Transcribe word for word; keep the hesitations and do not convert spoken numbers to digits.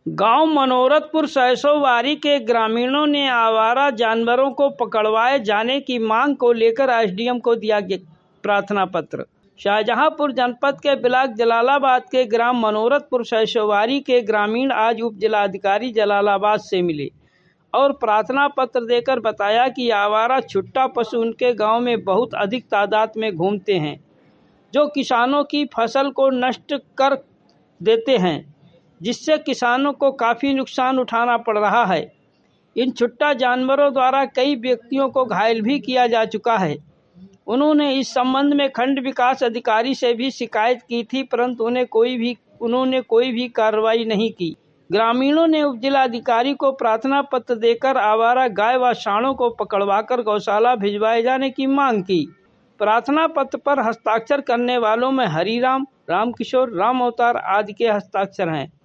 गांव मनोरथपुर सरसोवारी के ग्रामीणों ने आवारा जानवरों को पकड़वाए जाने की मांग को लेकर एसडीएम को दिया प्रार्थना पत्र। शाहजहांपुर जनपद के ब्लॉक जलालाबाद के ग्राम मनोरथपुर सरसोवारी के ग्रामीण आज उप जिलाधिकारी जलालाबाद से मिले और प्रार्थना पत्र देकर बताया कि आवारा छुट्टा पशु उनके गांव में बहुत अधिक तादाद में घूमते हैं, जो किसानों की फसल को नष्ट कर देते हैं, जिससे किसानों को काफ़ी नुकसान उठाना पड़ रहा है। इन छुट्टा जानवरों द्वारा कई व्यक्तियों को घायल भी किया जा चुका है। उन्होंने इस संबंध में खंड विकास अधिकारी से भी शिकायत की थी, परंतु उन्हें कोई भी उन्होंने कोई भी कार्रवाई नहीं की। ग्रामीणों ने उपजिलाधिकारी को प्रार्थना पत्र देकर आवारा गाय व सांडों को पकड़वाकर गौशाला भिजवाए जाने की मांग की। प्रार्थना पत्र पर हस्ताक्षर करने वालों में हरिराम, रामकिशोर, राम अवतार आदि के हस्ताक्षर हैं।